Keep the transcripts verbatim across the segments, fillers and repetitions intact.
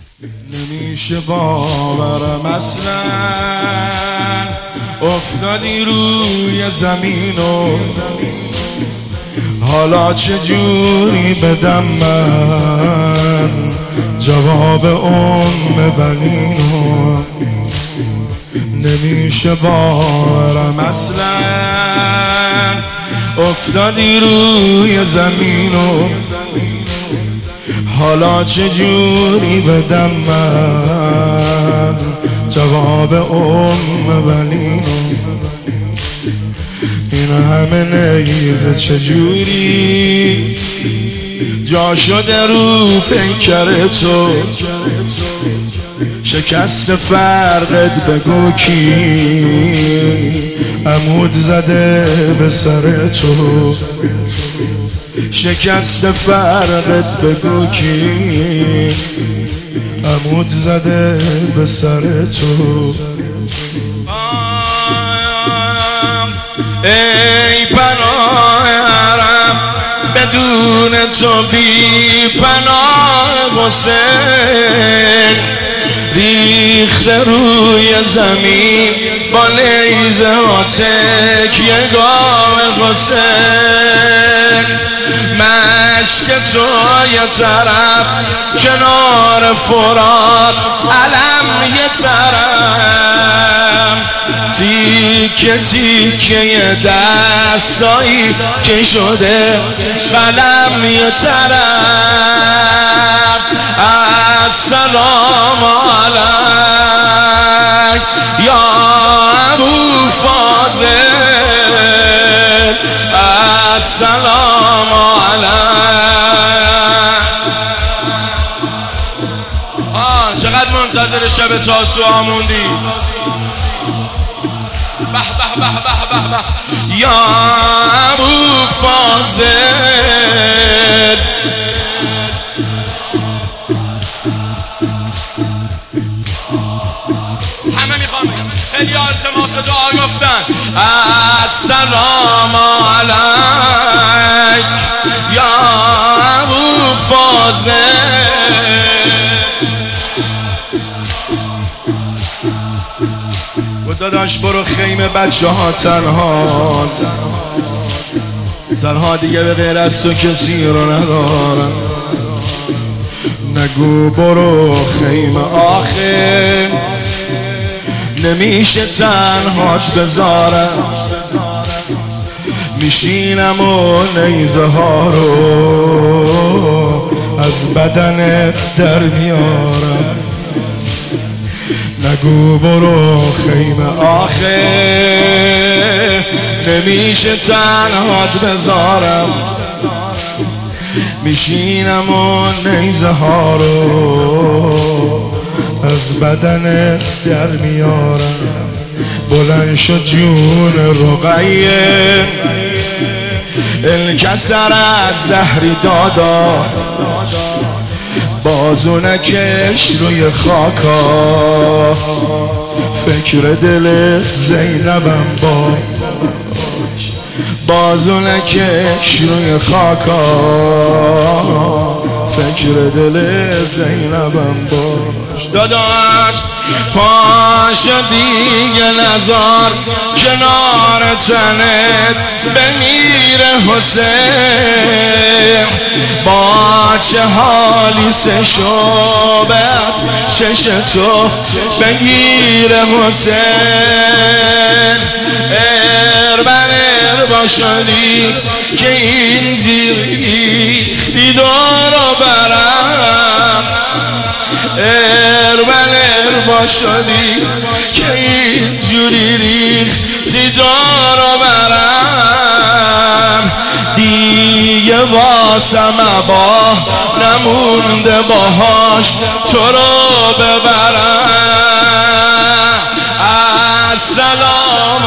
نمیشه باورم اصلا افتادی روی زمین و حالا چجوری بدم من جواب ام بنینو. نمیشه باورم اصلا افتادی روی زمین و حالا چجوری بدم من جواب ام بنینو. این همه نیزه چجوری جا شده رو پیکر تو، شکست فرقت بگو کی عمود زده به سر تو، شکست فرقت بگو کی عمود زده به سر تو. ای پناهرم بدون تو بی پناه حسین، ریخته روی زمین با نیزه ها تکیه گاه حسین. مشک تو یه طرف کنار فرات علم یه طرف، تیکه تیکه دستایی که شده قلم یه طرف. السلام علیک یا ابو فاضل، السلام علیک. آه چقدر منتظر شب تاسوعا موندی. به به به به به به یا ابو فاضل. همه میخوان خیلی التماس دعا گفتن. السلام علیک یا ابو فاضل. و داداش برو خیمه بچه ها تنها تنها دیگه به غیر از تو کسی رو ندارم. نگو برو خیمه آخه نمیشه تنهات بذارم، میشینم و نیزه ها رو از بدنت در میارم. نگو برو خیمه آخه نمیشه تنهات بذارم، میشینم و نیزه ها رو از بدنت در میارم. بلند شد جون رقیه انکسر از زهری دادا، بازو نکش روی خاکا فکر دل زینبم باش، بازو نکش روی خاکا فکر دل زینبم باش. داداش پاشو دیگه نزار کنار تنت بمیره حسین، با چه حالی سه شعبه از شش تو بگیره حسین. اربن اربا شدی که اینجوری دیدارو برم، اربن اربا شدی که اینجوری ریختی دارو برم. دیگه واسم عبا نمونده باهاش تو رو ببرم. السلام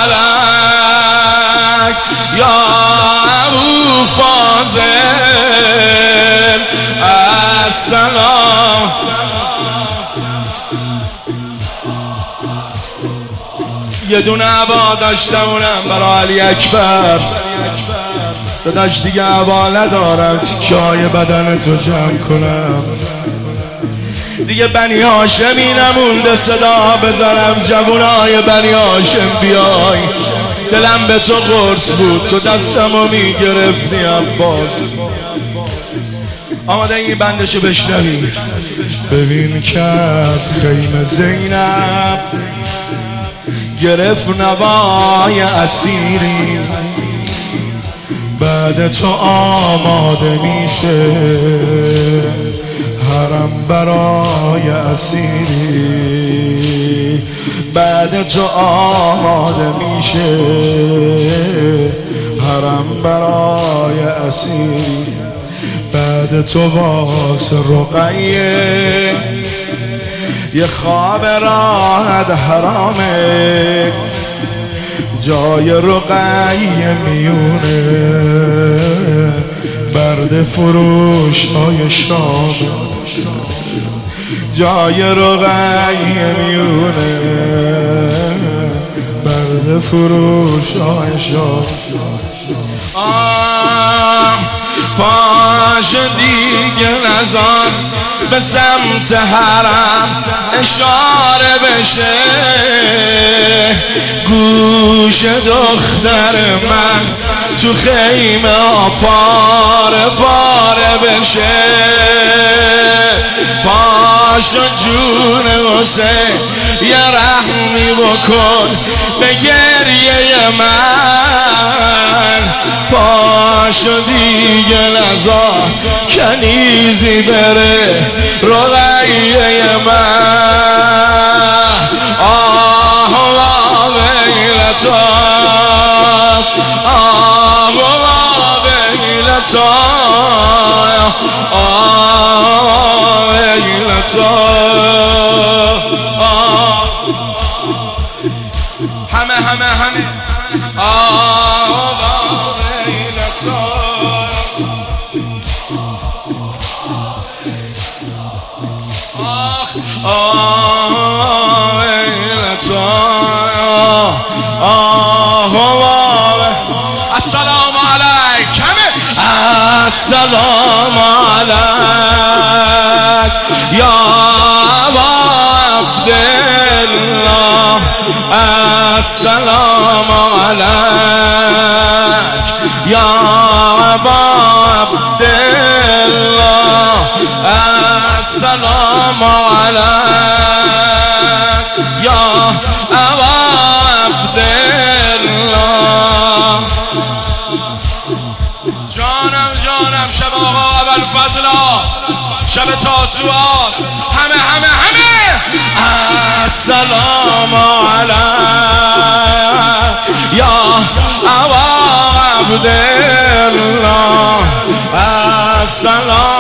علیک یا ابو فاضل، السلام. یه دونه عبا داشتمونم برای علی اکبر، داداش دیگه عبا ندارم تیکه های بدن تو جمع کنم. دیگه بنی هاشمی نمونده صدا بزنم جوونای بنی هاشم بیای دلم به تو قرص بود تو دستمو میگرفتی عباس آماده این بندشو بشنوی ببین که از خیم زینب گرفت نوای اسیری بعد تو آماده میشه حرم برای اسیری بعد تو آماده میشه حرم برای اسیری بعد تو واسه رقیه یه خواب راحت حرامه جای رقیه میونه برد فروش های شام جای رقیه میونه برد فروش های شام آه پاش دیگه نزان به سمت حرم اشاره بشه گوش دختر من تو خیمه پاره پاره بشه پاشو جون حسین یه رحمی بکن به گریه من پاشو دیگه نزار کنیزی بره رقیه من آه ویلتا آه ویلتا آه ویلتا همه همه همه آه ویلتا آه ویلتا آه السلام علیک السلام علیک یا ابا عبدالله السلام علیک یا ابا عبدالله السلام علیک یا ابا عبدالله جانم جانم شب آقا ابوالفضلا شب تاسوعات همه همه همه السلام علیک یا ابا عبدالله السلام